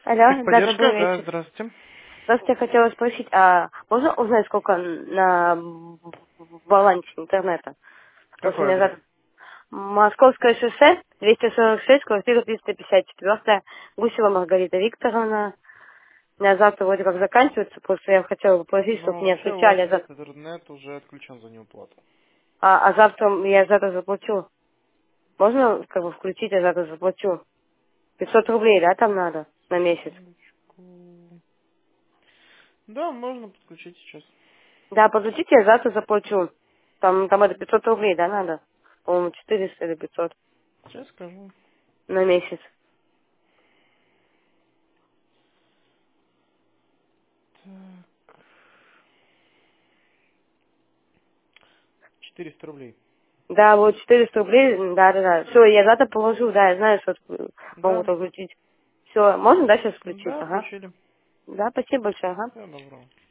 Алло, да, Техподдержка, добрый да, вечер. здравствуйте. Просто я хотела спросить, а можно узнать, сколько на балансе интернета? Просто Какой меня адрес? зовут Московское шоссе, 246, квартира 354, Гусева Маргарита Викторовна. У меня завтра вроде как заканчивается, просто я хотела попросить, чтобы Ну, не вообще у отключали, вас интернет уже отключен за неуплату. а завтра я завтра заплачу. Можно как бы включить, я завтра заплачу. 500 рублей, да, там надо на месяц? Секундочку. Да, можно подключить сейчас. Да, подключите, я завтра заплачу. Там это 500 рублей, да, надо? По-моему, 400 или 500 Сейчас скажу. на месяц. Так, 400 рублей. Да, вот 400 рублей, да. Все, я завтра положу, да, я знаю, что могут Да, включить. Все, можно, да, сейчас включить? да, Ага. включили. Да, спасибо большое, ага. Всего доброго.